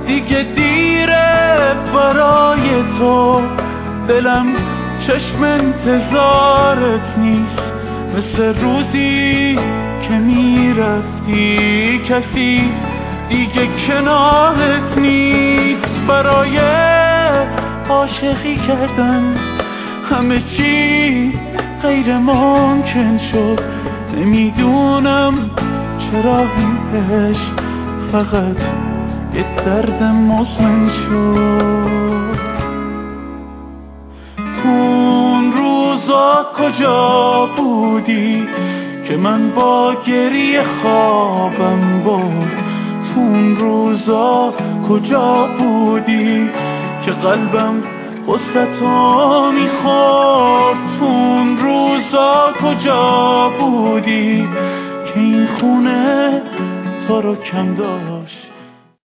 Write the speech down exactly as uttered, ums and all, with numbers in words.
دیگه دیره برای تو، دلم چشم انتظارت نیست، مثل روزی که میرفتی کسی دیگه کنارت نیست. برای عاشقی کردن همه چی غیر ممکن شد، نمیدونم چرا این عشق فقط یه درد مزمن شد. اون روزا کجا بودی که من با گریه خوابم برد؟ اون روزا کجا بودی که قلبم غصتو میخورد؟ اون روزا کجا بودی که این خونه تو رو کم داشت؟